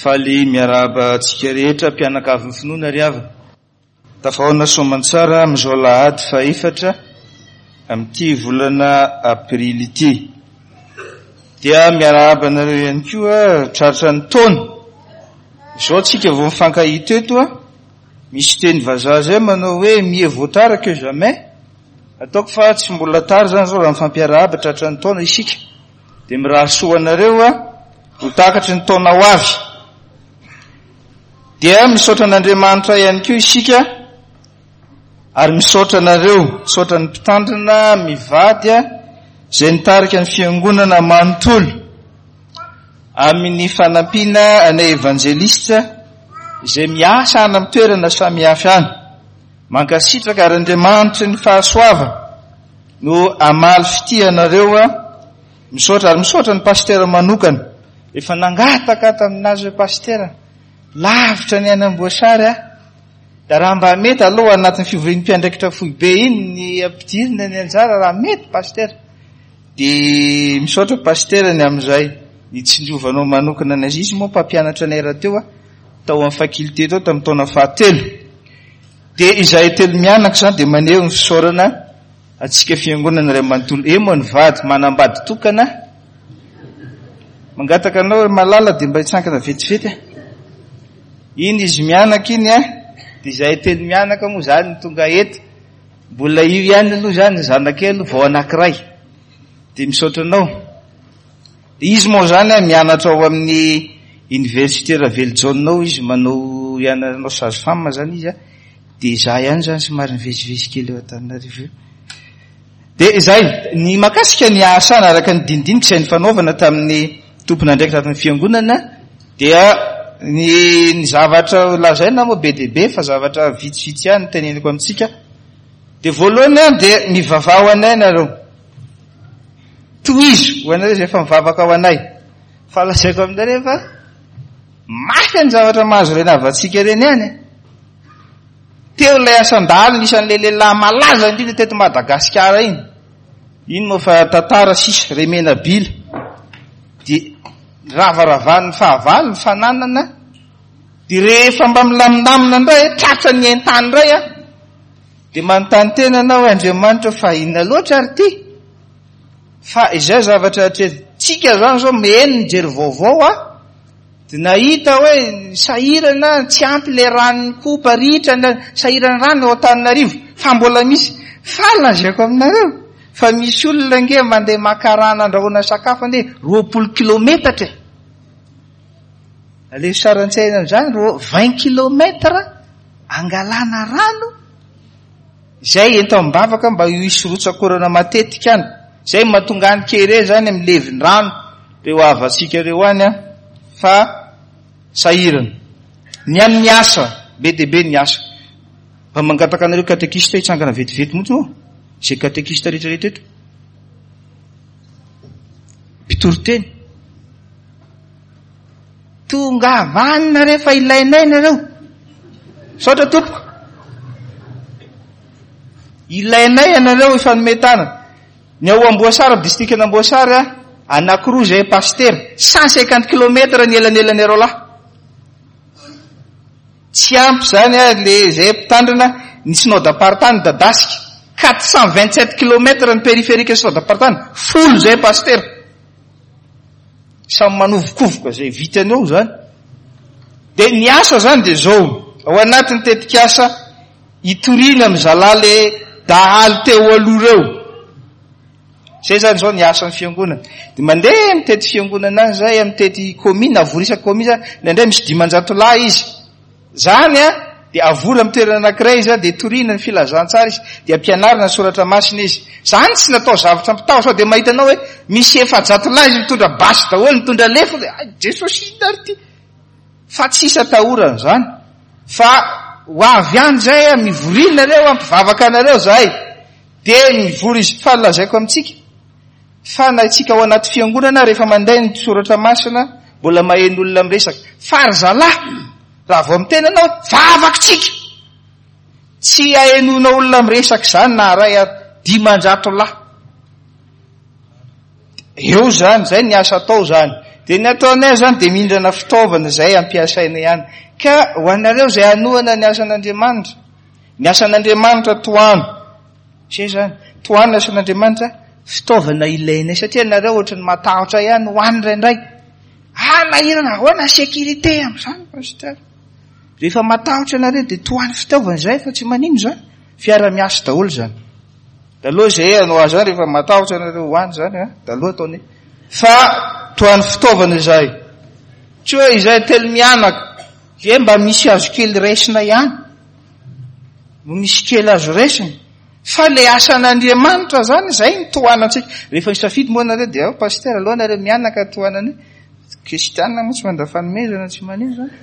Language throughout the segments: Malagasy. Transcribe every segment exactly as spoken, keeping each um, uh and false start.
faly miaraba tsika rehetra mpianakavy ny finoana ry avana. Tafahoana soamantsara amin'izao lahady fa efatra amin'ity volana aprily ity. Dia miaraba anareo ihany koa tratra ny taona. Izao tsika vao mifankahita eto a, misy teny vazaha zay manao hoe mieux vaut tard que jamais. Ataoko fa tsy mbola tara zany zao raha mifampiarahaba tratra ny taona isika. Dia miraha soa anareo a ho takatry ny taona ho avy. Dia misaotra an'Andriamanitra ihany koa isika, ary misaotra anareo, misaotra ny mpitandrina mivady a izay nitarika ny fiangonana manontolo amin'ny fanampiana anay evanjelista izay miasa any amin'ny toerana samihafa any. Mankasitraka ary Andriamanitra ny fahasoava no amaly fity anareo a. Misaotra ary misaotra ny pastera manokana. Efa nangataka taminazy hoe pastera, lavitra ny anamboasary a. Da raha mba mety aloha anatin'ny fivorian'ny mpiandraikitra foibe iny ny ampidirina ny anjara raha mety pastera. Dia misaotra pastera ny amin'izay nitsinjovanao manokana anazy. Izy moa mpampianatra anay raha teo a, tao amin'ny fakulté tao tamin'ny taona fahatelo. Dia izay telo mianaka zany dia maneho ny fisaorana atsika fiangonana iray manontolo. E moa ny vady manambady tokana, mangataka anao malala dia mba hitsankana vetivety. Iny izy mianaka iny a, dia izay telo mianaka moa zany ny tonga eto. Mbola io ihany aloha zany zanakely vao anankiray. Dia misaotra anao. Izy moa zany a mianatra ao amin'ny université Raveljonao izy, manao ianarana sage-femme zany izy a. Dia izaho ihany zany somary nivezivezy kely eo Antananarivo. Dia izay ny makasika ny asa araka ny dindinika izay nifanaovana tamin'ny tompon'andraikitra tamin'ny fiangonana, dia ny, ny zavatra lazaina moa be dia be fa zavatra vitsivitsy ihany teneniko amintsika. Dia voalohany a dia mivavao anay nareo. Tohizo ho anareo izay efa mivavaka ao anay. Fa lazaiko aminareo fa mafy ny zavatra mahazo rena avatsika ireny ihany. Teo ilay asandalo nisan'ilay lehilahy malaza indrindra teto Madagasikara iny. Iny moa fa tantara sisa remena bila. Dia ravaravan'ny fahavalo ny fananana. Dia rehefa mba milaminamina indray tratra ny entany indray a. Dia manontany tena anao Andriamanitra fa inona loatra ary ty? Fa izay zavatra tsika zany zao miheno nijery vaovao a. Dia nahita hoe sahirana tsy ampy le ranony kopa ritra, sahirana rano ao Antananarivo. Fa mbola misy falazaiko aminareo. Fa misy olona nge mandeha makarana andrahoana sakafo andeha roapolo kilometatra. Alefa saran-tsaina zany ro vingt kilometra angalana rano. Zay ento ambavaka mba io isorotsakorana matetika any. Zay mahatonga any kere zany amin'ny leviny rano. Reo avatsika reo any a. Fa sahirana. Ny any miasa, be dia be ny asa. Fa mangataka anareo katekista hitsangana vetivety moa moa. Izay katekista rehetrarehetra eto. Mpitoroteny. Tonga vanina rehefa ilainay nareo. Saotra tompoko. Ilainay anareo ifanometana. Ny ao Amboasary, district n'Amboasary a, anankiroa zay pastera, cent cinquante kilometra ny elanelany areo lahy. Tsy ampy zany a le zay mpitandrina ny synod-apartany Dadasika, quatre cent vingt-sept kilometra ny périphérique synod-apartany, folo zay pastera. Samy manovokovoka zay vitany eo zany. Dia ny asa zany dia zao, ao anatin'ny tetika asa itoriana amin'ny zalahy dahalo teo aloha reo. Zay zany zao ny asan'ny fiangonana. Dia mandeha mitety fiangonana any zay, mitety komina, avorisaka komina, nandray misy dimanjato lahy izy. Zany a, dia avory amin'ny toerana anankiray izy a, dia toriana ny filazantsara izy, dia ampianarina ny soratra masina izy. Zany tsy natao zavatra mpitao, sao dia mahitanao hoe misy efajato lahy izy mitondra basy daholo, mitondra lefo, dia ay Jesosy ary ty. Fa tsisy atahorana zany. Fa ho avy any zay a, mivorina reo, ampivavaka anareo zay. Dia mivory izy, fa lazaiko amintsika. Fa na itsika ao anaty fiangonana rehefa manday ny soratra masina, mbola maheno olona miresaka. Fary zalahy, raha vao mitena anao, vavaky tsika. Tsy ahenona olona miresaka zany na ray dimanjato lahy. Eo zany, zay ny asa atao zany. De ny ataonay zany de mindrana fitaovana zay ampiasaina ihany. Ka ho anareo zay anoana ny asan'Andriamanitra. Ny asan'Andriamanitra toano. Zay zany, toano ny asan'Andriamanitra, fitaovana ilaina satria nareo ohatra ny matahotra ihany ho any indraindray. Ah, nahirana ahoana sécurité am'izany pasteur. Rehefa matahotra nareo de toano fitaovana zay fa tsy manino zany. Fiara-miasa daholo zany. Daloha zay anao azy zany rehefa matahotra nareo ho any zany, ha? Daloha ataony. Fa toano fitaovana zay. Tsy hoe izay telo mianaka, e mba misy azo kely resina ihany. Misy kely azo resina. Fa le asan'Andriamanitra zany, zay ny toanantsika. Rehefa isafidy moa nareo dia ao pasteur aloha nareo mianaka toanany. Kristianina moa tsy manda fanomezana tsy manino zany.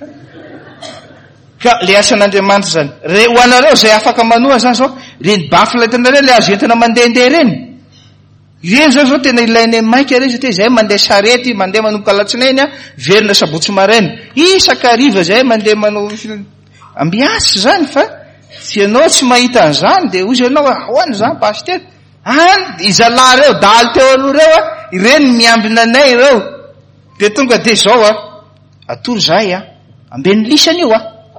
Ka le asan'Andriamanitra zany. Re ho anareo zay afaka manoa zany zao, reny bafla hitanareo le azo entina mandehandeha reny. Ireny zao zao tena ilainy maika reny satria zay mandeha sarety, mandeha manomboka alatsinainy, verina sabotsy maraina. Isaka riva zay mandeha manao ambiasy zany fa tsy ianao tsy mahita an'izany de ozy ianao ahoana zany pasteur. Ah, izalahy reo daly teo aloha reo a, ireny miambina anay ireo. De tonga de zao a, atory zay a, ambeny lisany io a.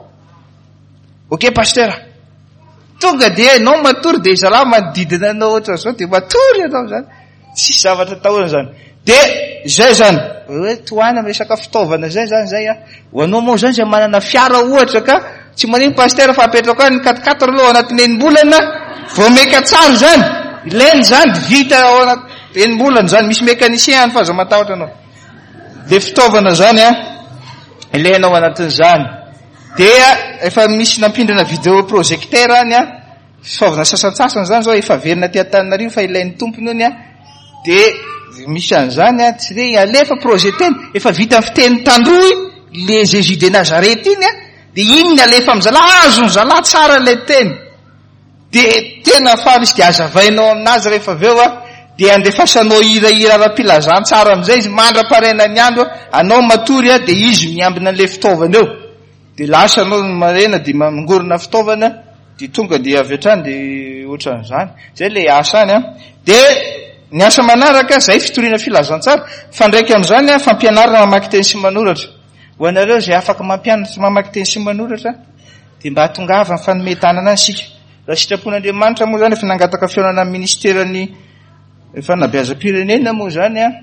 Ok pasteur. Tonga de anao matory de izalahy manodidina anao ohatra zao de matory ianao zany. Tsy zavatra tahorana zany. De zay zany, hoe toana resaka fitaovana zay zany zay a. Ho anao moa zany zay manana fiara ohatra ka tsy manino pasteur fa apetraka ny quatre quatre aloha anatin'ny enim-bolana vao meka tsara zany. Ilainy zany vita ao anaty enim-bolana zany, misy mécanicien any fa za matahotra anao. De fitaovana zany a, ilainao anatin'izany. Dia efa misy nampindrana vidéo projecteur any a, fitaovana sasatsasany zany zao efa verina ty Antananarivo fa ilain'ny tompony ony a. De misy an'izany a, tsy re alefa projeteny, efa vita amin'ny fiteny tandroy le Jésus de Nazareth iny a, de iny alefa am'zalahy, azo ny zalahy tsara le teny. De tena farisy de azavainao aminazy rehefa aveo a, de andefasanao hira-hira ara-pilazany tsara am'izay izy mandra-paraina ny andro, anao matory a, de izy miambina an'le fitaovana eo. De lasa anao marena de mangorona fitaovana, de tonga de avy hatrany de ohatran'izany. Zay le asa any a. De ny asa manaraka, zay fitoriana filazantsara, fa ndraiky am'izany a, fampianarana mamaky teny sy manoratra. Ho anareo zay afaka mampianatra mamaky teny sy manoratra, de mba hatongava ny fanometanana ansika. Raha sitrapon'Andriamanitra moa zany efa nangataka fiaonana amin'ny ministeran'ny fanabeazam-pirenena moa zany a,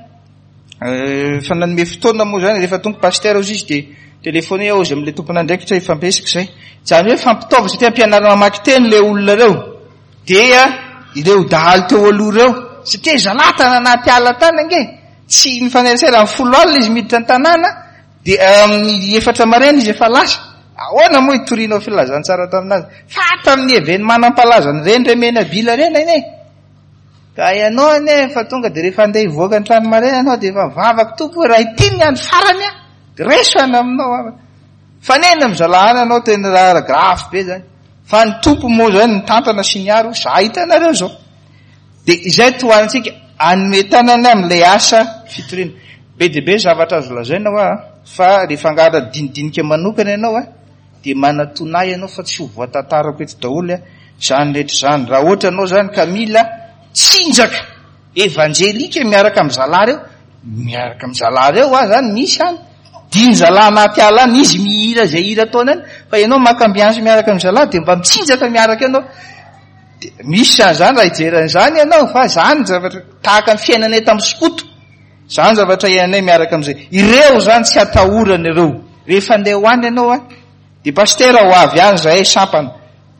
efa nanome fotoana moa zany rehefa tonga pasteur ozy izy de telefone ao izy am'le tompon'andraikitra ifampiasika zay. Zany hoe fampitaova satria ampianarana mamaky teny le olona reo. Dia ireo dahaly teo aloha reo. Satria zalahy tanàna anaty tany ange. Tsy mifanerasera amin'ny folo alina izy miditra ny tanàna, de amin'ny efatra maraina izy efa lasa. Ahoana moa hitorinao filazantsara taminazy? Fa tamin'ny eveny manam-palazany reny remena bila reny ane. Ka ianao ane fa tonga de rehefa andeha hivoaka ny trano maraina anao de efa vavaka tompo raha ity ny andro farany a. De resana aminao. Fanena mizalahana anao tena raha grafy be zany. Fa ny tompo moa zany ny tantana sy ny aro, sa hitanareo zao. De izay toanitsika anometanana am'le asa fitoriana. Be de be zavatra azo lazaina hoa, fa rehefa angara dinidinika manokana ianao a, de manatonay ianao fa tsy ho voatantarako eto daholo a, zany rehetra zany. Raha ohatra anao zany ka mila tsinjaka evanjelika miaraka amin'ny zalahy reo, miaraka amin'ny zalahy reo a zany misy any. Diny zalahy anaty ala any izy mihira zay hira ataony any, fa ianao makambiansy miaraka amin'ny zalahy de mba mitsinjaka miaraka ianao. De misy zany raha ijeran'izany ianao fa zany zavatra tahaka ny fiainana eto amin'ny skoto. Zany zavatra ianay miaraka am'izay. Ireo zany tsy atahorana ireo. Rehefa andeha hoany ianao a, de pasteur ho avy any zahay sampana.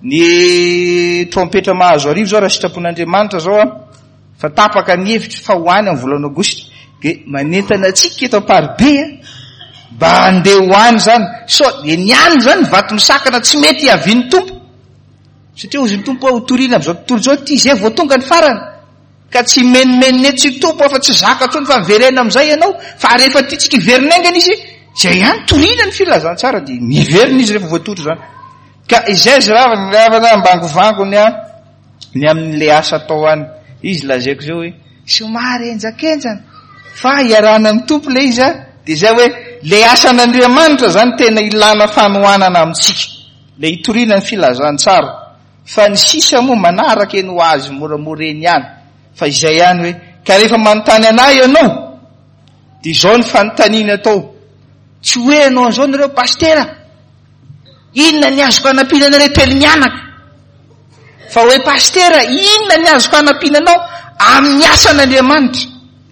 Ny trompetra mahazo arivo zao raha sitrapon'Andriamanitra zao a, fa tapaka ny hevitra fa hoany amin'ny volana aogositra. Ke manentana atsika eto Amparibe a, mba andeha hoany zany. So, de niany zany vato misakana tsy mety hiavian'ny tompo. Satria ozy ny tompo ho toriana am'izao tontolo zao ty zay vao tonga ny farany. Ka tsy menimeniny eto sy tompo fa tsy zaka tsony fa verena am'izay ianao, fa rehefa titsika iverina aingana izy, zay ihany toriana ny filazantsara de miverina izy rehefa voatotro zany. Ka izay zava ny ravana ambangovango ny a, ny amin'le asa atao any. Izy lazaiko zao hoe, somary enjakenjana, fa iarana amin'ny tompo le izy a, de zay hoe, le asan'Andriamanitra zany tena ilana fanohanana amitsika. Le hitoriana ny filazantsara. Fa ny sisa moa manaraka eny ho azy moramoreny ihany. Fa izay ihany hoe, ka rehefa manontany anay ianao, de zao ny fanontaniana atao. Tsy hoe anao an'izao nareo pastera, inona ny azoko anampinana retely mianaka, fa hoe pastera, inona ny azoko anampinanao amin'ny asan'Andriamanitra.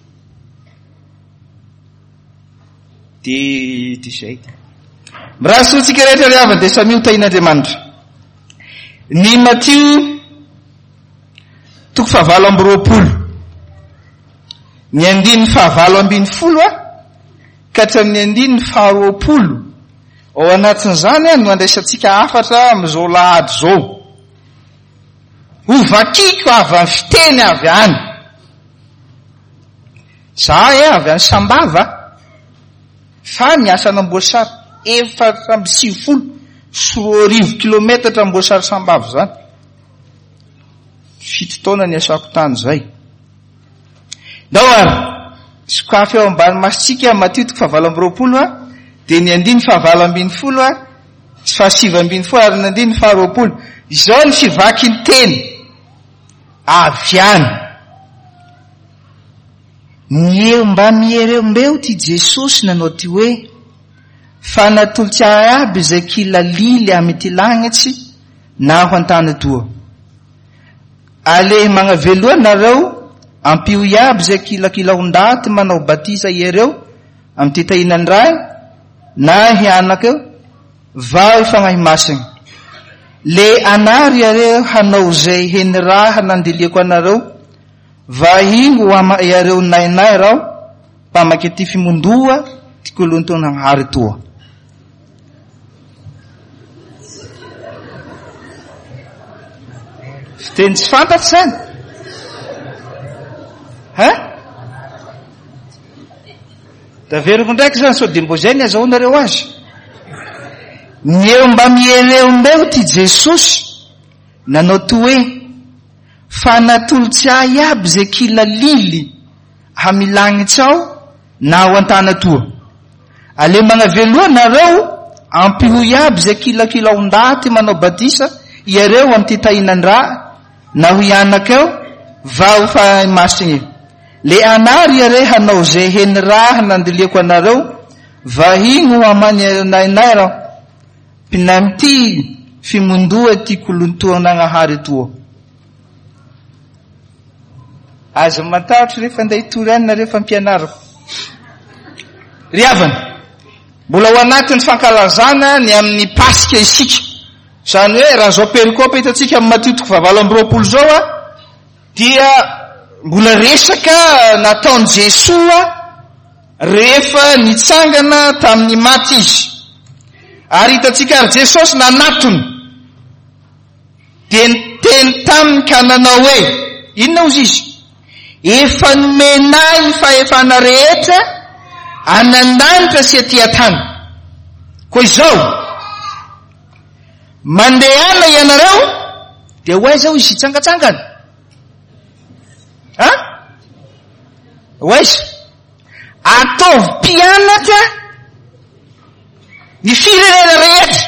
De de zay. Mirahasotsika rehetra ry havana dia samy hotain'Andriamanitra. Ny Matthieu toko fahavalo amby roapolo, ny andiny fahavalo ambiny folo a ka hatramin'ny andiny faharoapolo, ao anatin'izany a no andraisantsika afatra amin'izao lahady zao. Hovakiko avy amin'ny fiteny avy any. Za e avy any Sambava, fa miasa an'Amboasary efatra amby sivifolo sy roa arivo kilometatra Amboasary Sambava zany. Fito taona ny asako tany zay. Dao ary, sokafy eo ambany masitsika Matthieu toko fahavalo amby roapolo a, de ny andiny fahavalo ambiny folo a, sy fahasivy ambiny folo ary ny andiny faharoapolo. Izao ny fivaky ny teny avy any. Ny eo mba miereombeo ty Jesosy nanao ty hoe, fa natolotsy aby izay kilalily amy ty lagnitsy na ho antany toa. Ale magnaveloa nareo ampio iaby izay kilakilahon-daty manao batisa iereo amy ty tahinan-dray na hianakeo vao ifanahy masina. Le anary areo hanao zay heny raha nandeliako anareo, vahingo ama iareo nainay rao mpamaky ty fimondoa ty kolontonanghary toa. Fiteny tsy fantatsy zany. Ha? Da veriko ndraiky zany, so de mbo zay ny azahoanareo azy. Ny eo mba miereombeo ty Jesosy nanao ty hoe, fa natolotsy ahy aby zay kilalily hamilagnitsy ao na ho antana toa. Ale magnaveloa nareo ampioy aby zay kilakilahon-daty manao batisa iareo amy ty tahinan-dra na ho ianakeo vao fa masiny. Le anary iare hanao zay heny raha nandeliako anareo, vahino amany nainay rao mpinamy ty fimondoa ty kolontoanagnahary toa. Aza matahotra rehefa andeha hitory any na rehefa mpianarako. Ry havana, mbola ao anatin'ny fankalazana ny amin'ny pasika isika. Zany hoe raha zao perikopa hitatsika amin'ny Matthieu toko fahavalo amby roapolo zao a, dia mbola resaka nataony Jesoa rehefa nitsangana tamin'ny maty izy. Ary hitatsika ary Jesosy nanatony, de niteny taminy ka nanao hoe, inona ozy izy? Efa nomenay ny fahefana rehetra anandanitra sy aty an-tany. Koa izao, mandehana ianareo, de hoay zao izy hitsangatsangana. Ha? Hoay izy. Ataovy mpianatra ny firenena rehetra.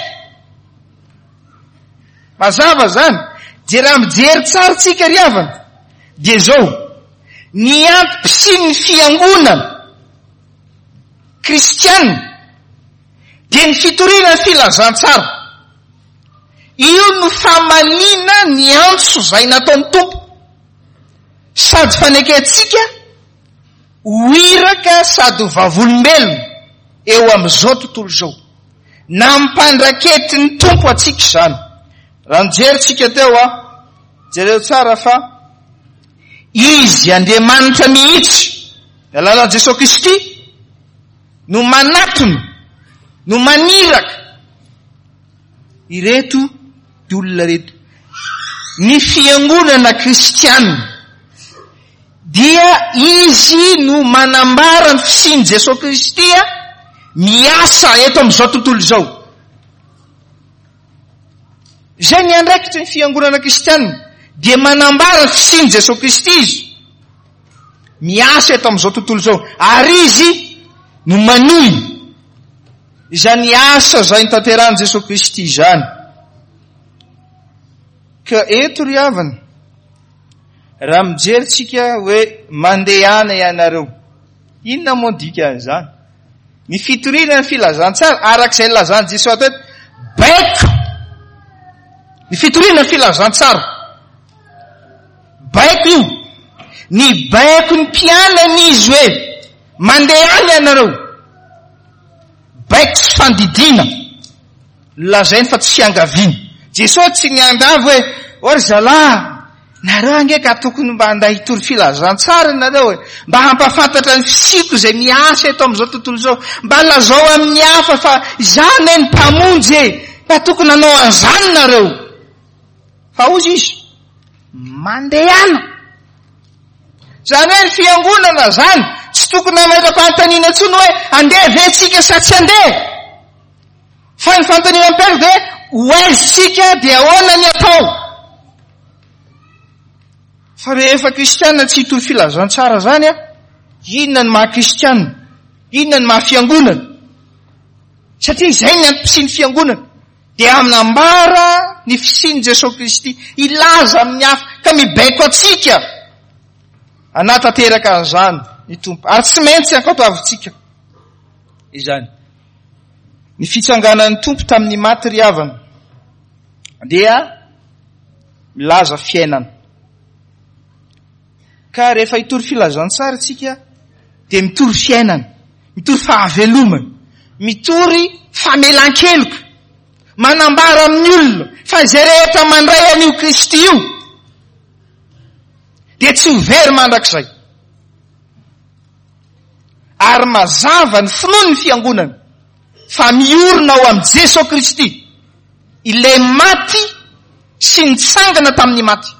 Mazava zany, de raha mijery tsara tsika ry havana, de zao, ny antoko sy ny fiangonana kristianina dia ny fitoriana ny filazantsara. Io no famanina ny antso zay nataony Tompo, sady faneketsika ho iraka sady ho vavolombelona eo amin'izao tontolo zao. Nampandrakety ny Tompo atsika zany. Raha nijeritsika teo a, jereo tsara fa izy Andriamanitra mihitsy, alalan'i Jesosy Kristy, no manatony, no maniraka ireto ty olona reto. Ny fiangonana kristianina dia izy no manambara ny fisiany Jesosy Kristy miasa eto amin'izao tontolo zao. Zay ny andraikitry ny fiangonana kristianina, dia manambara ny fisiany Jesosy Kristy izy miasa eto amin'izao tontolo zao, ary izy no manohy izany asa zay nitanterahany Jesosy Kristy zany. Ka eto ry havana, raha mijeritsika hoe mandehana ianareo, Inona moa dikan'izany? Ny fitoriana ny filazantsara arak'izay lazany Jesosy ato hoe baiko. Ny fitoriana ny filazantsara baiko io. Ny baiko ny mpianany izy hoe mandeha any ianareo. Baiko tsy fandidina. Lazainy fa tsy fiangaviana. Jesosy tsy niangavy hoe ory zalahy, nareo angeka tokony mba anday hitory filazantsara nareo e. Mba hampafantatra ny fisiko izay miasa eto amin'izao tontolo izao. Mba lazao amin'ny hafa fa izany e ny mpamonjy e. Fa tokony hanao an'izany nareo. Fa ozy izy mandehana. Zany hoe ny fiangonana zany tsy tokony hametram-panontaniana intsony hoe andeha ventsika sa tsy andeha. Fa ny fanontaniana mipetaka dia hoaizitsika dia ahoana ny atao. Fa rehefa kristianina tsy hitory filazantsara zany a, inona ny maha-kristianina? Inona ny maha-fiangonana? Satria izay ny antom-pisiany fiangonana. Dia aminambara ny fisiany Jesosy Kristy, ilaza amin'ny hafa ka mibaiko atsika. Anatanteraka an'izany ny tompo. Ary tsy maintsy ankatoavintsika. Izany. Ny fitsanganan'ny tompo tamin'ny maty ry havana dia milaza fiainana. Ka rehefa hitory filazantsara tsika dia mitory fiainana, mitory fahavelomana, mitory famelan-keloka, manambara amin'ny olona fa izay rehetra mandray an'io Kristy io dia tsy ho very mandrakizay. Ary mazava ny finoany fiangonana fa miorina ao amin'ny Jesosy Kristy, ilay maty sy nitsangana tamin'ny maty.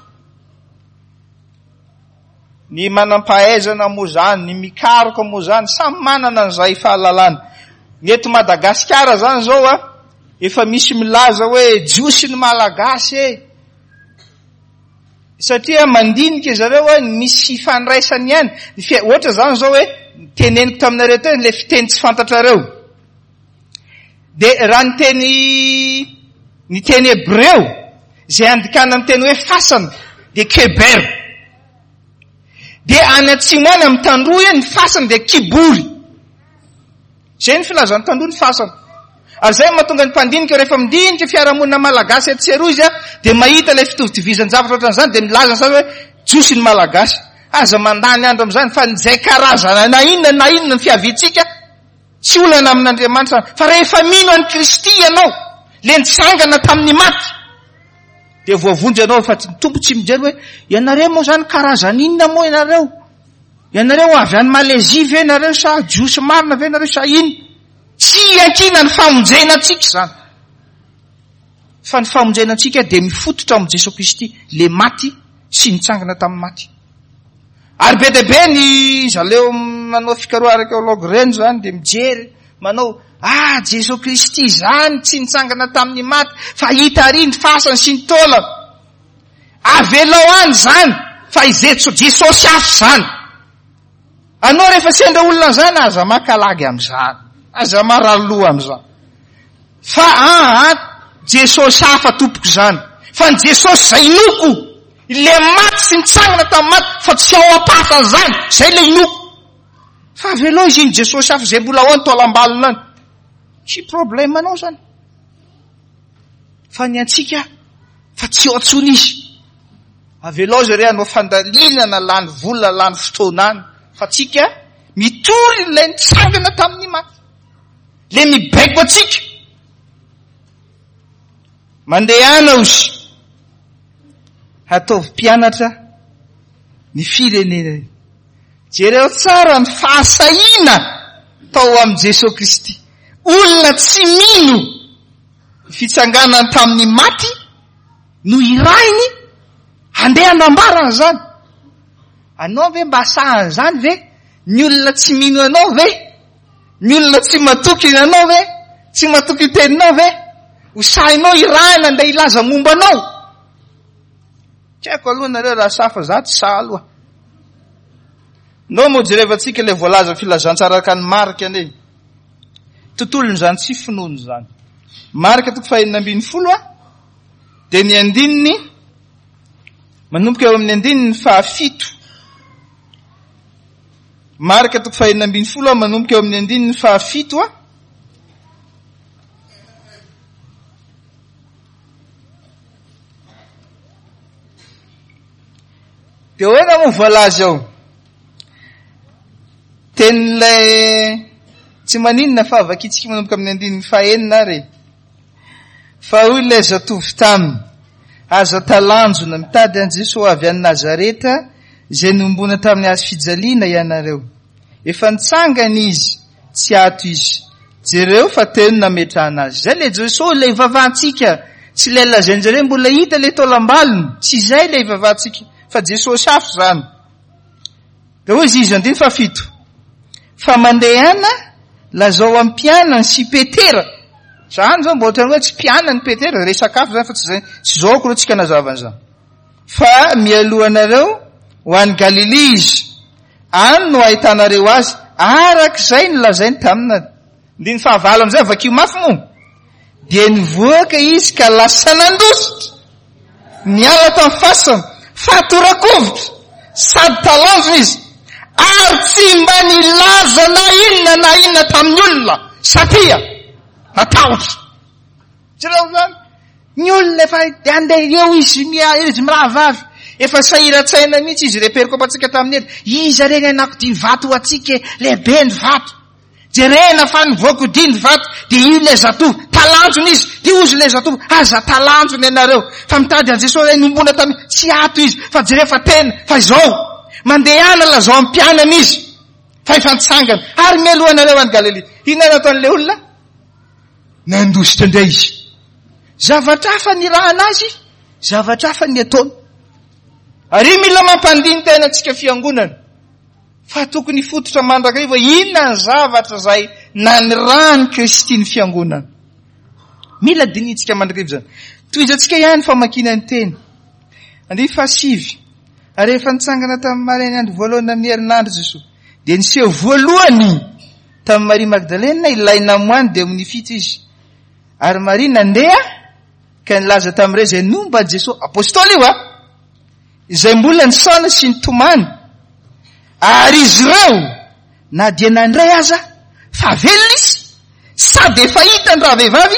Ny manam-pahaizana moa zany, ny mikaroka moa zany, samy manana an'izay fahalalana. Ny eto Madagasikara zany zao a, efa misy milaza hoe jiosy ny malagasy e. Satria mandinika zareo hoe misy fandraisany ihany. Ohatra zany zao hoe teneniko taminareo teny le fiteny tsy fantatrareo. De raha ny teny ny teny Hebreo zay andikana ny teny hoe fasana de keber. De any atsimoany amin'ny tandroy ny fasana de kibory. Zay ny filazan'ny tandroy ny fasana. Ary zay mahatonga ny mpandinika rehefa mindinika fiarahamonina malagasy eto Tserozy de mahita ilay fitovitovizan-javatra ohatran'izany de milaza sasy hoe jiosy ny malagasy. Aza mandany andro amin'izany fa nizay karazana na inona na inona ny fiavintsika tsy olana amin'Andriamanitra. Fa rehefa mino an'i Kristy ianao, le nitsangana tamin'ny maty, de voavondry ianao fa ny tompo tsy mijery hoe ianareo moa zany karazana inona moa ianareo? Ianareo avy any Malaisie ve ianareo sa jiosy marina ve ianareo sa ino? Tsy ankina ny famonjena antsika zany. Fa ny famonjena antsika dia mifototra amin'ny Jesosy Kristy, le maty sy nitsangana tamin'ny maty. Ary be dia be ny zaleo manao fikaroha arkeology reny zany dia mijery, manao ah Jesosy Kristy zany tsy nitsangana tamin'ny maty, fa hita ary ny fasany sy ny taolany. Avelao any zany, fa izetso Jesosy hafa zany. Anao rehefa sendra olona zany, aza makalagy amin'izany. Aza maraloha amin'izany. Fa ah, ah Jesosy hafa tompoko zany. Fa ny Jesosy zay inoko, le maty sy nitsangana tamin'ny maty, fa tsy ao am-pasa zany, zay le inoko. Fa avelao izy iny Jesosy hafa zay mbola ao ny toalam-balona any. Tsy problème anao zany. Fa ny antsika, fa tsy ao antsony izy. Avelao zay re anao fandalinana, lany vola, lany fotoanany. Fa tsika mitory ilay nitsangana tamin'ny maty. Le mibaiko atsika. Mandehana ozy. Ataovy mpianatra ny firenena. Jereo tsara ny fahasahina tao amin'ny Jesosy Kristy. Olona tsy mino fitsanganana tamin'ny maty no irainy handeha hanambarana zany. Anao ve mba sahany zany ve? Ny olona tsy mino anao ve? Ny olona tsy matoky anao ve? Tsy matoky teninao ve? Ho sahinao iraina nda ilaza momba anao. Tsy haiko aloha nareo raha safa za tsy sa aloha. No moa jerevantsika le voalaza filazantsara ka ny marika ane. Tontolony zany tsy finoany zany. Marika toko fahenina ambin'ny folo a. De ny andininy manomboka eo amin'ny andininy fahafito marika toko fahenina ambin'ny folo aho manomboka eo amin'ny andininy fahafito a. De hoena moa voalaza ao. Tenin'ilay tsy maninona fa avakitsika manomboka amin'ny andininy fahenina re. Fa hoy ilay zatovy taminy, aza talanjona mitady an Jesosy avy any Nazareta, izay nombona tamin'ny hazo fijaliana ianareo. Efa nitsangana izy, tsy ato izy. Jereo fa teno nametrahana azy. Zay le Jesosy le ivavahantsika, tsy le lazainjareo mbola hita le tolam-balony, tsy zay le ivavahantsika, fa Jesosy hafa zany. De hoy izy andiny fa fito. Fa mandehana, lazao am pianany sy Petera. Zany zao mbo ohatrany hoe tsy pianany Petera, resakafo zany fa tsy zay, tsy zao koa tsika nazavana zany. Fa mialohanareo ho any Galilea izy. Any no ahitanareo azy, arak'izay nolazainy tamina. Ndiny fahavalo amizay vakio mafy moa. De nivoaka izy ka lasa nandositra. Niala tamin'ny fasana, fatorakovitra, sady talanjo izy. Ary tsy mba nilaza na inona na inona tamin'ny olona, satria natahotra. Jereo zany, ny olona efa andeha eo izy mia izy mirahavavy. Efa sahiratsaina mihitsy izy reperiko apatsika tamin'ny ely. Iza reny anako di vato ho atsika lehibe ny vato. Jerena fa nivoako di ny vato. De io le zatovo. Talanjony izy. De ozy le zatovo. Aza talanjony ianareo. Fa mitady an Jesosy nombona tamin'ny tsy ato izy. Fa jere fa tena. Fa izao. Mandehana la zao ampianana izy. Fa efa nitsangana. Ary mialohanareo any Galilea. Inona nataon'le olona? Nandositra indray izy. Zavatra hafa ny rahana azy. Zavatra hafa ny ataony. Ary mila mampandiny tena tsika fiangonana. Fa tokony fototra mandrakariva inona ny zavatra zay nanirahany Kristy ny fiangonana. Mila dinitsika mandrakariva zany. Toizatsika ihany famakina ny teny. Andiny fasivy. Ary efa nitsangana tamin'ny maraina andro voalohany amin'ny herinandro Jesosy. De niseho voalohany tamin'ny Maria Magdalena ilay namoany de amin'ny fito izy. Ary Maria nandeha ka nilaza tamin'ireo izay nomba Jesosy. Apôstôly io a. Izay mbola ny saona sy ny tomany. Ary izy ireo na dia nandray aza fa velona izy sady efa hita ny raha vehivavy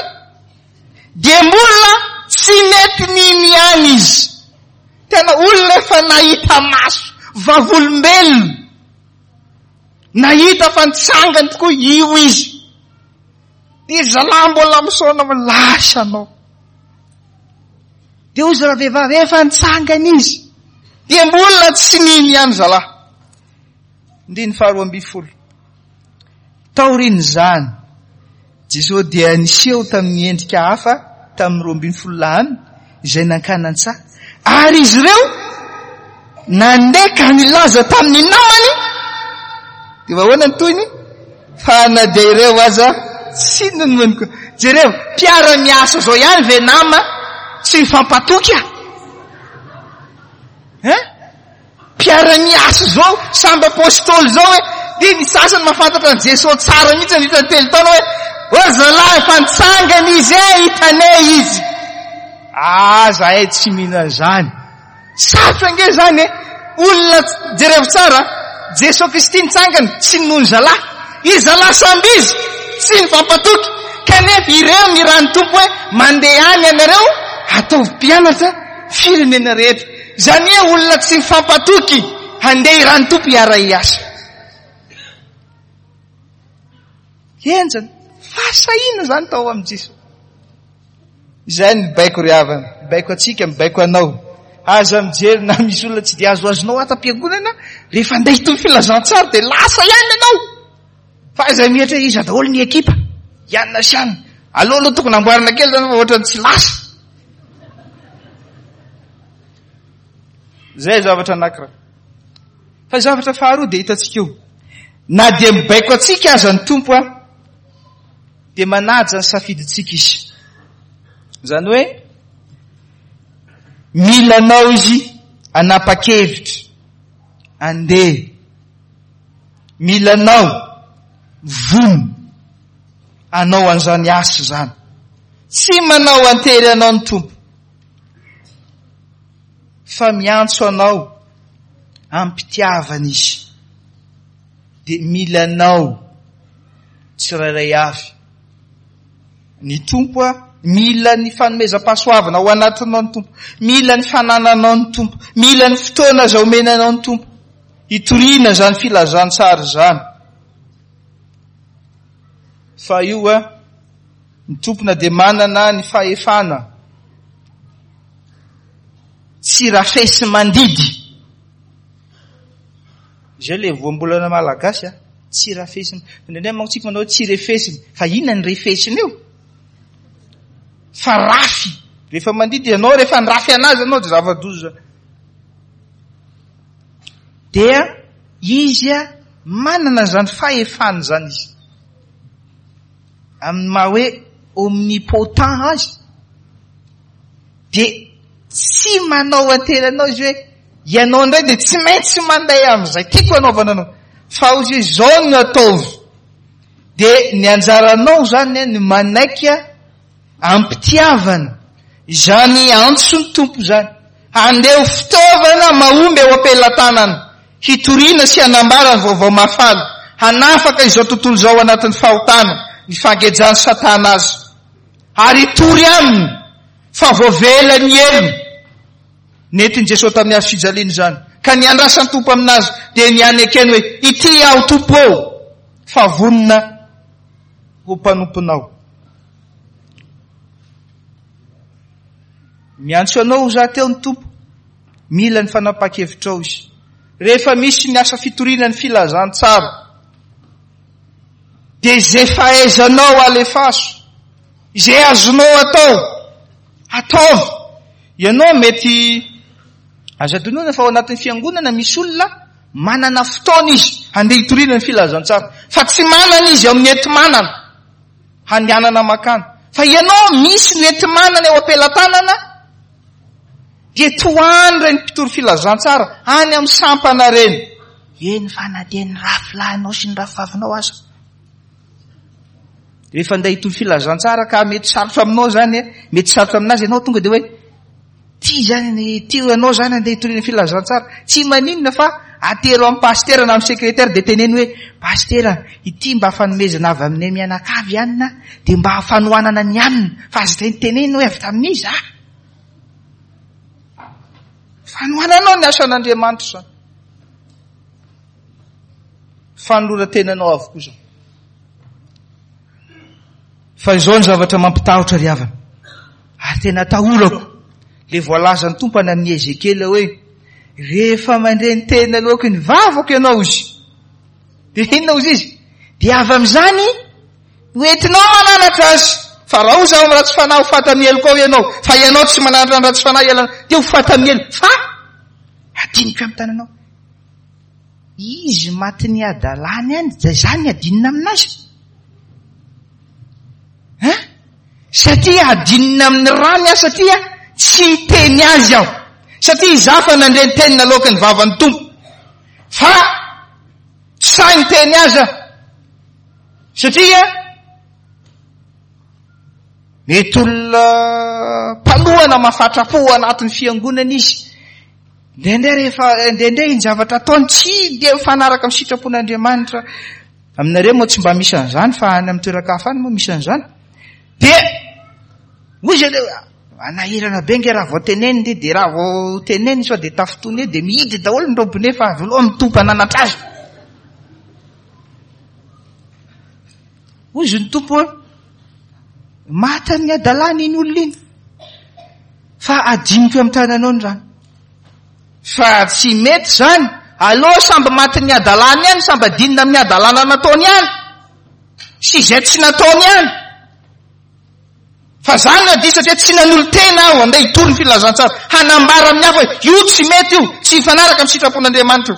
dia mbola tsy mety niny ihany izy. Tena olona efa nahita maso vavolombelona, nahita fa nitsangany tokoa io izy. Dia zalahy mbola misaona milasa anao. Dia ozy raha vehivavy efa nitsangany izy. Dia mbola tsy niny ihany zalahy. Ndiny faharoa ambin'ny folo. Taoriny zany, Jesosy dia niseho tamin'ny endrika hafa tamin'ny roa ambin'ny folo lahany izay nankana an-tsaha. Ary izy ireo nandeha ka nilaza tamin'ny namany. Dia ahoana ny toyny? Fa na dia ireo aza tsy nononiko. Jereo mpiara-miasa zao ihany ve nama tsy mifampatoky a? Eh? Mpiara-miasa zao samby apôstôly zao hoe dia ny sasany mahafantatra an Jesosy tsara mihitsy ny hitany telo taona hoe o zalahy efa nitsangana izy e hitanay izy. Ah, zahay tsy mihina zany. Sarotra ange zany e. Olona jereo tsara, Jesosy Kristy nitsangana tsy nohony zalahy. Izy zalahy samby izy tsy mifampatoky. Kanefa ireo mirany tompo hoe mandeha any ianareo ataovy mpianatra firenena rehetra. Zany hoe olona tsy mifampatoky handeha irany tompo hiara hiasa. Enjany fasahina zany tao amin'ny Jesosy. Izay ny baiko ry havana, baiko atsika, baiko anao. Aza mijery na misy olona tsy dia azo azonao atam-piangonana, rehefa andeha hitovy filazantsara dia lasa ihany ianao. Fa izay mihatra izy daholo ny ekipa, ianona sy ianona. Aleo aloha tokony amboarina kely zany fa ohatrany tsy lasa. Zay zavatra anakira. Fa zavatra faharoa dia hitatsika eo. Na dia mibaiko atsika aza ny tompo a, dia manaja ny safiditsika izy. Zany hoe, milanao izy anapa-kevitra, andeha. Milanao vono, anao an'izany asa zany. Tsy manao antery anao ny tompo. Fa miantso anao ampitiavana izy. de milanao tsirairay avy. Ny tompo a mila ny fanomezam-pahasoavana ao anatinao ny tompo, mila ny fanananao ny tompo, mila ny fotoana zao menanao ny tompo. Hitoriana zany filazantsara zany. Fa io a ny tompona de manana ny fahefana tsy rafesy mandidy. Zay le voambolana malagasy a tsy rafesiny. Ndrendray mantsika manao tsy refesiny. Fa inona ny refesiny io? Fa rafy. Rehefa mandidy ianao, rehefa ny rafy anazy anao de zava-doza. Dia izy a manana zany fahefany zany izy. Amin'ny maha hoe omnipotent azy. De tsy manao antelanao izy hoe ianao ndray de tsy maintsy manday am'izay tiako anaovana anao. Fa ozy zao ny ataovy. De ny anjaranao zany ny manaiky ampitiavana izany antso ny tompo zany. Andeo fitaovana mahomby eo am-pelatanana. Hitoriana sy hanambara ny vaovao mafaly. Hanafaka izao tontolo zao anatin'ny fahotana. Ny fangejany satana azy. Ary tory aminy fa voavela ny elo. Netiny Jesosy tamin'ny azo fijaliany zany. Ka ny andrasan'ny tompo aminazy dia ny anekeny hoe ity aho tompo eo. Fa vonina ho mpanomponao. Miantso anao za teo ny tompo. Mila ny fanapakevitra izy. Rehefa misy ny asa fitoriana ny filazantsara. De zay fahaizanao alefaso. Zay azonao atao. Ataovy. Ianao mety aza-donona fa ao anatin'ny fiangonana misy olona manana fotoana izy handeha hitoriana ny filazantsara. Fa tsy manana izy amin'ny ety manana handehanana makana. Fa ianao misy ny ety manana eo am-pelatanana dia toany reny mpitory filazantsara any amin'ny sampana reny. Eny fanadeny rafilahynao sy ny rafivavinao aza. Rehefa andeha hitory filazantsara ka mety sarotra aminao zany, mety sarotra aminazy ianao tonga de hoe ty zany ty ianao zany andeha hitoriana filazantsara. Tsy maninona fa atero amin'ny pastera na amin'ny sekretera de teneny hoe pastera ity mba fanomezana avy aminay mianakavy anina de mba fanohanana ny anina. Fa azy zay teneny hoe avy tamin'izy ah. Fanohananao ny asan'Andriamanitra zany. Fanolora-tenanao avokoa zany. Fa izao ny zavatra mampitahotra ry havana. Ary tena tahorako. Le voalaza ny tompana amin'ny Ezekela hoe rehefa mandreny tena aloaka ny vavako ianao izy. De inona ozy izy? De avy am'izany hoentinao mananatra azy. Fa raha ho zaho ratsy fanahy ho fatamielo koa ianao. Fa ianao tsy mananatra ny ratsy fanahy ialana. De ho fatamielo. Fa adiniko amin'ny tananao. Izy maty ny adalany any. Zay zany adinina aminazy. Eh? Satria adinina amin'ny rany aho satria tsy miteny azy aho. Satria zafa nandreny teny naloaka ny vavan'ny tompo. Fa sai miteny azy aho. Satria mety olona mpalohana mafatrapo anatin'ny fiangonana izy. Ndendray rehefa ndendray iny zavatra ataony tsy de mifanaraka amin'ny sitrapon'Andriamanitra. Aminareo moa tsy mba misy an'izany fa any amin'ny toeran-kafa any moa misy an'izany. De ozy anahirana be nge raha vao teneny de de raha vao teneny so de tafitony de mihidy daholo ny robine fa avy loha mitompo ananatra azy. Ozy ny tompo mata ny adalany iny olona iny. Fa adiniko amin'ny tananao ny rano. Fa tsy mety zany. Aloha samby maty ny adalany ihany, samby adinina amin'ny adalana nataony ihany. Sy izay tsy nataony ihany. Fa zany na di satria tsy nanolo tena aho andeha hitory ny filazantsara. Hanambara amin'ny hafa hoe io tsy mety io, tsy hifanaraka amin'ny sitrapon'Andriamanitra io.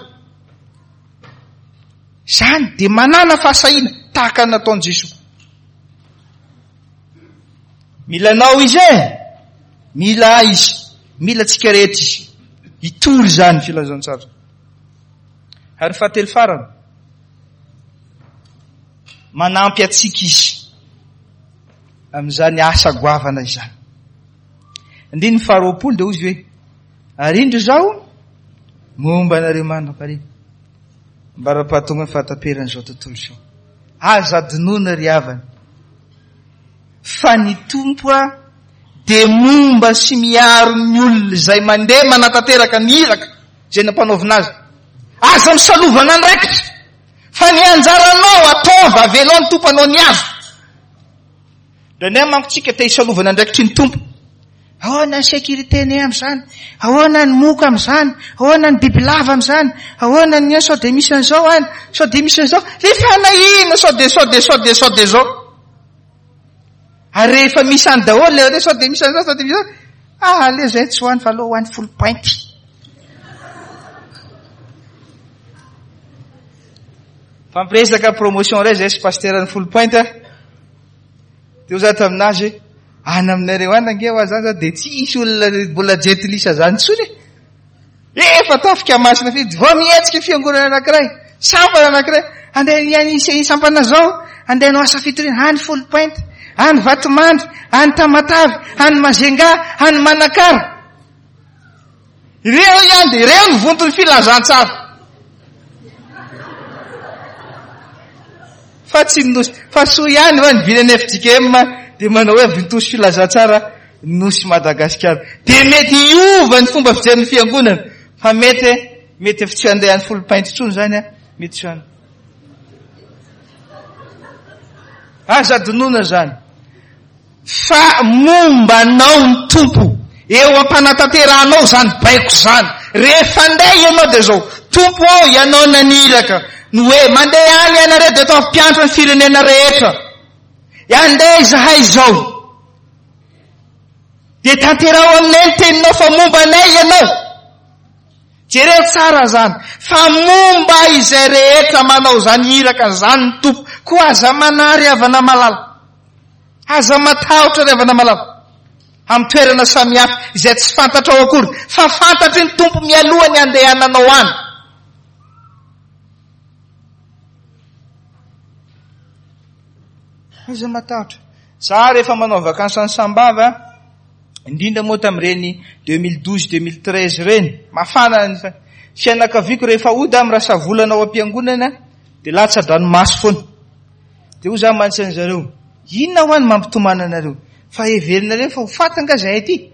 Zany de manana fahasahiana tahaka nataony Jesosy. Mila nao izy e. Mila izy. Mila tsika rehetra izy. Hitory zany filazantsara. Ary fahatelo farany. Manampy atsika izy. Am'izany asa goavana izany. Andiny faharoapolo de ozy hoe arindro zao momba anareo mandrapare. Mbara-pahatonga ny fahataperan'izao tontolo izao. Aza adinoina ry havana. Fa ny tompo a de momba sy miaro ny olona izay mandeha manatanteraka ny iraka izay nampanaovina azy. Aza misalovana andraikitra. Fa ny anjaranao ataova avelao ny tompo anao ny azo. Raha ny mankotsika te hisalovana andraikitry ny tompo. Ahoana ny sécurité-ny am'izany, ahoana ny moka am'izany, ahoana ny bibilava am'izany, ahoana ny sao de misy an'izao any, sao de misy an'izao, rehefa nahina sao de sao de sao de sao de zao. Ary rehefa misy any daholo le sao de misy an'izao, sao de misy an'izao, ah le zay tsy hoany fa aloha hoany full point. Fampiresaka promotion ray zay sy pasteran'ny full point a. Teo za taminazy ana aminareo any ange ho azany de tsisy olona mbola jetlisa zany tsony. Efa tafika masina fidy, vao mihetsika fiangonana anankiray, sampana anankiray, andeha ny sampana zao, andeha no asa fitoriana, any full point, any Vatomandry, any Tamatavy, any Mazenga, any Manakara. Ireo ihany de ireo ny vontony filazantsara. Fa tsy nosy, fa so ihany va ny vilany F D K M de manao hoe vintosy filazantsara nosy Madagasikara. De mety iova ny fomba fijery fiangonana. Fa mety, mety efa tsy andeha any full point tsony zany a, mety tsy any. Aza donona zany. Fa momba anao ny tompo, eo ampanatateranao zany baiko zany. Rehefa ndeha ianao de zao, tompo ao ianao naniraka. No hoe mandeha any ianareo de atao mpiantro ny firenena rehetra. Andeha izahay zao. De tanterao aminay ny teninao fa momba anay ianao. Jereo tsara zany. Fa momba izay rehetra manao zany iraka zany ny tompo. Ko aza manary avana malala. Aza matahotra ry avana malala. Amin'ny toerana samihafa izay tsy fantatrao akory. Fa fantatry ny tompo mialohany andehananao any. Aza matahotra. Za rehefa manao vakansy any Sambava, indrindra moa tamin'ireny deux mille douze deux mille treize reny, mafana ny fianakaviako rehefa ody amin'ny rasa volana ao am-piangonana, de latsa dranomasy foana. De ho za manitsy an'zareo, inona ho any mampitomana anareo? Fa everinareo fa ho fatanga zay aty.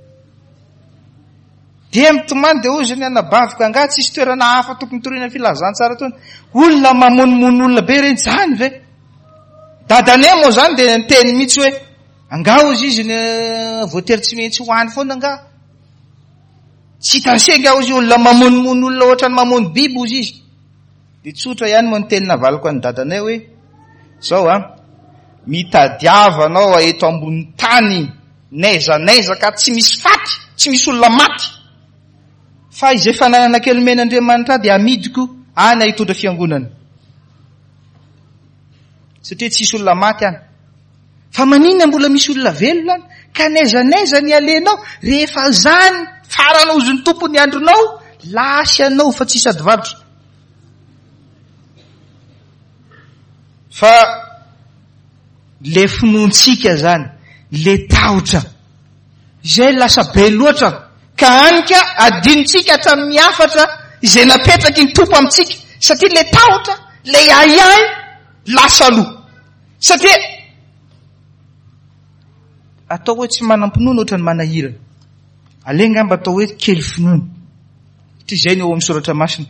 De mitomany de ho zany anabaviko anga tsisy toerana hafa tokony toriana filazantsara tony. Olona mamonomono olona be reny zany ve? Dadane moa zany de niteny mihitsy hoe anga ozy izy ny voatery tsy maintsy hoany foana anga. Tsy tansenga ozy olona mamonomono olona ohatra ny mamono biby ozy izy. De tsotra ihany moa niteny navaliko any dadane hoe zao a, mitadiava anao eto ambony tany naiza-naiza ka tsy misy faty, tsy misy olona maty. Fa izay fananana kely men'Andriamanitra de amidiko any ahitondra fiangonana. Satria tsisy olona maty any. Fa manina mbola misy olona velona any, ka naiza-naiza ny alenao, rehefa zany farana ozy ny tompo ny andronao, lasy anao fa tsisy adivarotra. Fa le finoantsika zany, le tahotra, izay lasa be loatra, ka anika adinitsika hatramin'ny hafatra izay napetraky ny tompo amintsika, satria le tahotra, le aiai, lasa aloha. Satria atao hoe tsy manam-pinoana ohatra ny manahirana. Alenga mba atao hoe kely finoana. Ty zay ny eo amin'ny soratra masina.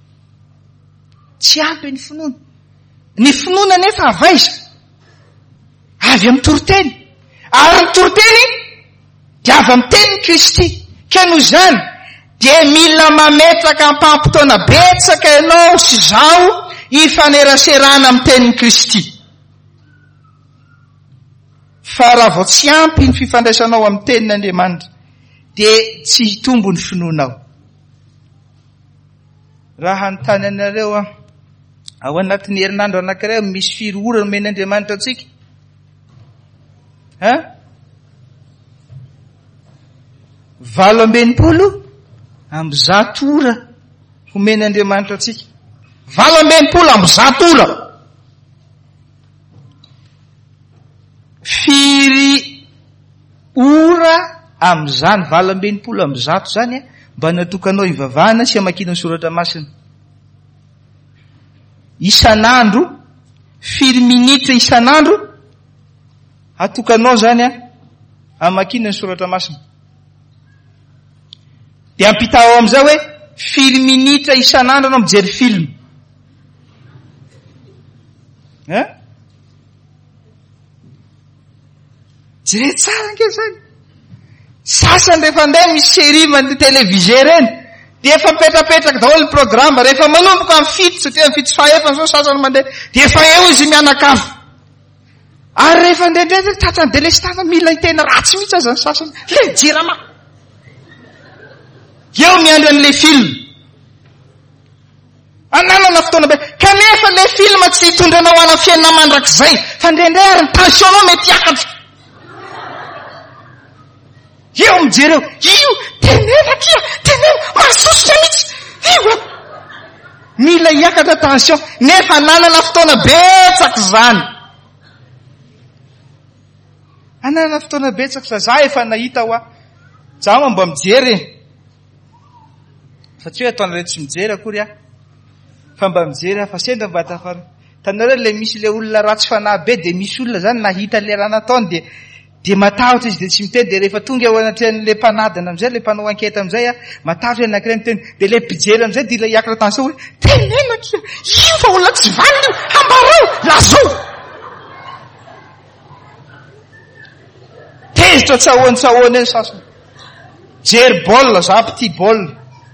Tsy ampy ny finoana. Ny finoana nefa avaiza. Avy amin'ny toroteny. Ary ny toroteny dia avy amin'ny tenin'i Kristy. Ka noho izany dia mila mametraka ampampotoana betsaka ianao sy zao hifaneraserana amin'ny tenin'i Kristy. Fa raha vao tsy ampy ny fifandraisanao amin'ny tenin'Andriamanitra dia tsy hitombo ny finoanao. Raha anontany anareo a, ao anatin'ny herinandro anankiray misy firy ora nomen'Andriamanitra antsika? Ha? Valo ambinipolo amby zato ora nomen'Andriamanitra antsika. Valo ambinipolo amby zato ora. Firy ora am'izany valo ambinipolo amby zato zany a, mba natokanao ivavahana sy amakina ny soratra masina. isan'andro, firy minitra isan'andro, atokanao zany a, amakina ny soratra masina. De ampita ao amizay hoe, firy minitra isan'andro anao mijery film. Eh? Jere tsara nke zany. Sasany rehefa andeha misy série mandeha téléviseur reny, de efa petrapetraka daholo ny programme, rehefa manomboka amin'ny fito, satria amin'ny fito faefana zao sasany mandeha, de efa eo izy mianakavy. Ary rehefa ndraindray tratrany delestana mila tena ratsy mihitsy aza ny sasany. Le jirama. Eo miandry an'le film. Ananana fotoana be. Kanefa le film tsy hitondranao ana fiainana mandrakizay. Fa ndraindray ary ny tensionao mety hiakatra. Eo mijery eo. Io, tenena kia, tenena, masosotra mihitsy. Io. Mila hiakatra tension. Nefa ananana fotoana betsaka zany. Anana fotoana betsaka fa za efa nahita hoa. Za mba mijery. Fa tsy hoe ataona rehetra tsy mijery akory ah. Fa mba mijery fa sendra mba tafara. Tanareo le misy le olona ratsy fanahy be de misy olona zany nahita le raha nataony de de matahotra izy de tsy miteny de rehefa tonga eo anatrehan'le mpanadina amizay le mpanao ankety amizay ah, matahotra anankiray miteny de le mpijery amizay de le hiakatra tanso hoe tenena kia, io fa olona tsy valina io, hambarao, lazao. Tezitra tsahoany tsahoany eny sasany. Jery baolina za pity baolina.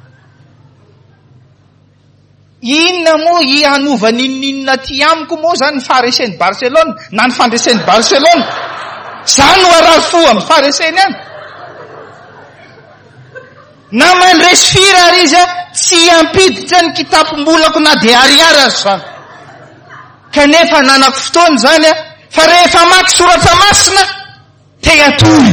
Inona moa i anova ninninona ty amiko moa zany ny faharesen'ny Barcelone na ny fandresen'ny Barcelone. Zany no arafo amin'ny fahareseny any. Na mandresy firy ary izy tsy ampiditra ny kitapom-bolako na de ariary azy zany. Kanefa nanako fotoany zany a, fa rehefa maky soratra masina te atory.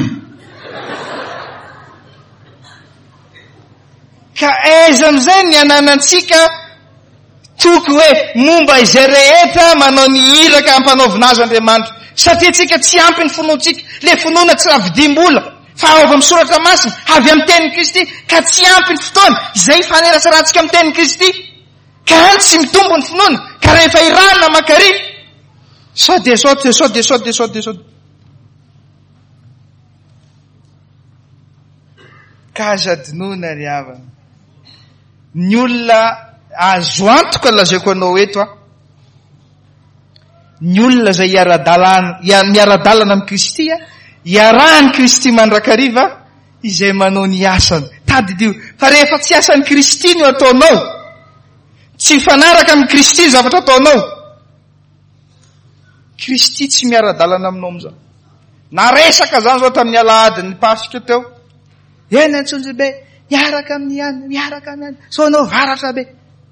Ka aiza amizay ny ananantsika toky hoe momba izay rehetra manao ny hira ka ampanaovina azy Andriamanitra. Satria tsika tsy ampy ny finoantsika. Le finoana tsy avidim-bola. Fa avy amin'ny soratra masina, avy amin'ny tenin'i Kristy, ka tsy ampy ny fotoana izay fanerasaratsika amin'ny tenin'i Kristy. Ka any tsy mitombo ny finoana. Ka rehefa irana makary, sao de sao de sao de sao de sao de sao. Ka azadinoana ry havana. Ny olona azo antoka lazaiko anao eto a. Ny olona zay iara-dalana, miara-dalana amin'ny Kristy a, iarahan'ny Kristy mandrakariva, izay manao ny asany. Tadidio. Fa rehefa tsy asan'ny Kristy no ataonao, tsy fanaraka amin'ny Kristy zavatra ataonao, Kristy tsy miara-dalana aminao amizao. Na resaka zany zao tamin'ny alahadin'ny pasitra teo. Eny antsonjo be, miaraka amin'ny any, miaraka amin'ny any. So anao varatra be.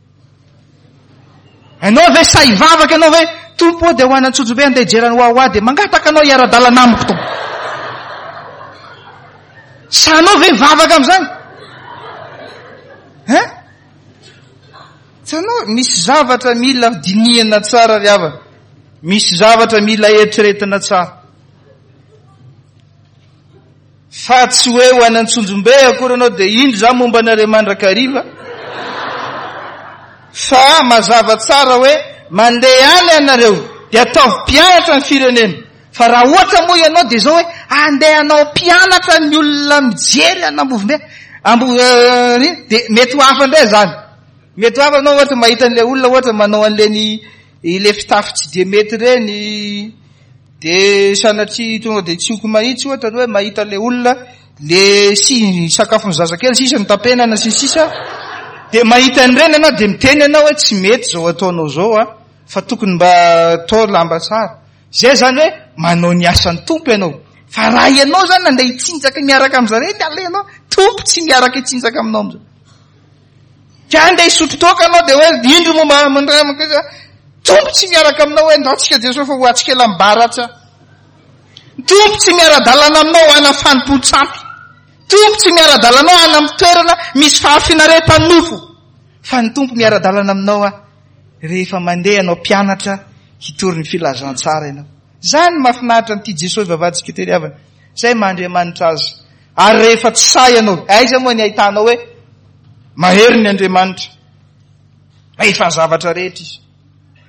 Anao ve say vavaka anao ve, tompo de ho anantsonjo be andeha jerany hoa hoa de mangataka anao iara-dalana amiko tompo. Sa anao ve vavaka amizany? Hein? Sanao, misy zavatra mila dinihana tsara ry havana. Misy zavatra mila eritreretina tsara. Fa tsy hoe ho anantsonjombe akory anao de indro za momba anareo mandrakariva. Fa mazava tsara hoe mandeha any anareo de ataovy mpianatra ny firenena. Fa raha ohatra moa ianao de zao hoe andeha anao mpianatra ny olona mijery anambovindray ambo uh, de mety ho hafa ndray zany. Mety ho hafa anao ohatra mahita an'le olona ohatra manao an'leny ile fitafy tsy de mety reny. De sanatria tonga de tsy oko mahitsy ohatra hoe mahita le olona le si sakafo ny zazakely sisa ny tapenana sy sisa de mahita an'ireny anao de miteny anao hoe tsy mety zao ataonao zao a, fa tokony mba atao lamba tsara. Zay zany hoe manao ny asan'ny tompo ianao. Fa raha ianao zany andeha hitsinjaka miaraka am'zareny alenao, tompo tsy miaraka hitsinjaka aminao am'zao. Ka andeha hisotro toka anao de hoe indro momba mandramaka izy tompo tsy miaraka aminao hoe ndao tsika Jesosy fa ho atsika lambaratra. Tompo tsy miara-dalana aminao ana fanimpolo-tsampy. Tompo tsy miara-dalana ana amin'ny toerana misy fahafinaretany nofo. Fa ny tompo miara-dalana aminao a rehefa mandeha anao mpianatra hitory ny filazantsara ianao. Zany mahafinaritra an'ity Jesosy vavaditsika tery havana. Zay mahandriamanitra azy. Ary rehefa tsy say ianao, aiza moa ny ahitanao hoe mahery ny Andriamanitra. Efa zavatra rehetra izy.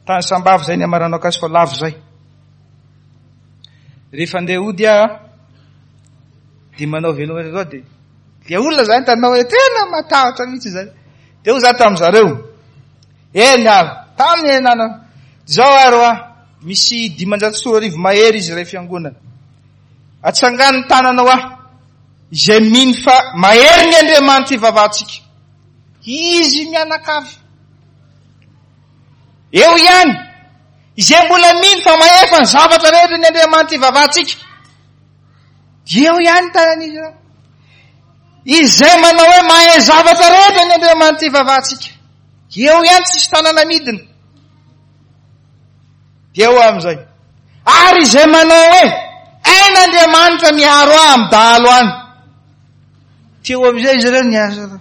tany sambavy zay ny amaranao akasy fa lavo zay. Rehefa andeha ody ah, de manao velomany zao de le olona zany tanao hoe tena matahotra mihitsy zay. De ho za tam'zareo. Eny avy, tamin'ny enana. Zao aro ah, misy dimanjato sy roa arivo mahery izy ray fiangonana. Atsangany ny tananao ah, izay miny fa mahery ny Andriamanitra ivavahantsika. Izy mianakavy. Eo ihany, izay mbola miny fa mahefa ny zavatra rehetra ny Andriamanitra ivavahantsika. Eo ihany tanan'izy ireo. Izay manao hoe mahay zavatra rehetra ny Andriamanitra ivavahantsika. Eo ihany tsisy tanana midina. Eo am'izay. Ary izay manao hoe ain'Andriamanitra miaro ahy amin'ny dahalo any. Teo am'izay izy ireo ny asa.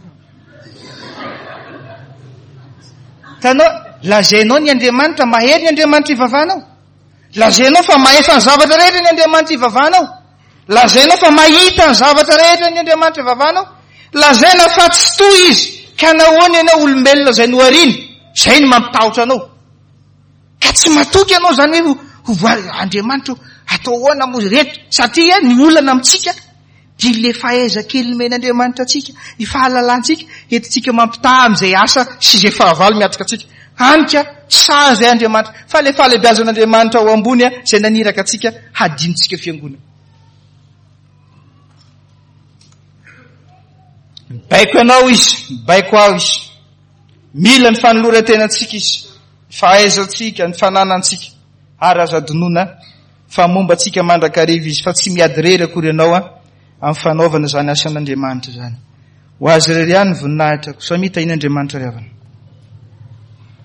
Tanao, lazainao ny Andriamanitra, mahery ny Andriamanitra ivavahanao. Lazainao fa mahefa ny zavatra rehetra ny Andriamanitra ivavahanao. Lazainao fa mahita ny zavatra rehetra ny Andriamanitra ivavahanao. Lazaina fa tsy toy izy, ka nahoana ianao olombelona zay nohariny, zay ny mampitahotra anao. Ka tsy matoky ianao zany hoe ho Andriamanitra atao hoana moa rehetra, satria ny olana amitsika dia le fahaiza kely men'Andriamanitra atsika, ny fahalalantsika, entintsika mampitaha amin'izay asa sy izay fahavalo miatrika atsika. Anika sazy zay Andriamanitra, fa le fahalebiazan'Andriamanitra ao ambony zay naniraka atsika hadinontsika fiangonana. Baiko ianao izy, baiko aho izy. Mila ny fanoloran-tenantsika izy, ny fahaizantsika, ny fananantsika, ary aza-donoina fa momba atsika mandrakariva izy, fa tsy miady rery akory ianao amin'ny fanaovana zany asan'Andriamanitra zany. Ho azy rery ihany voninahitra, samita iny Andriamanitra ry havana.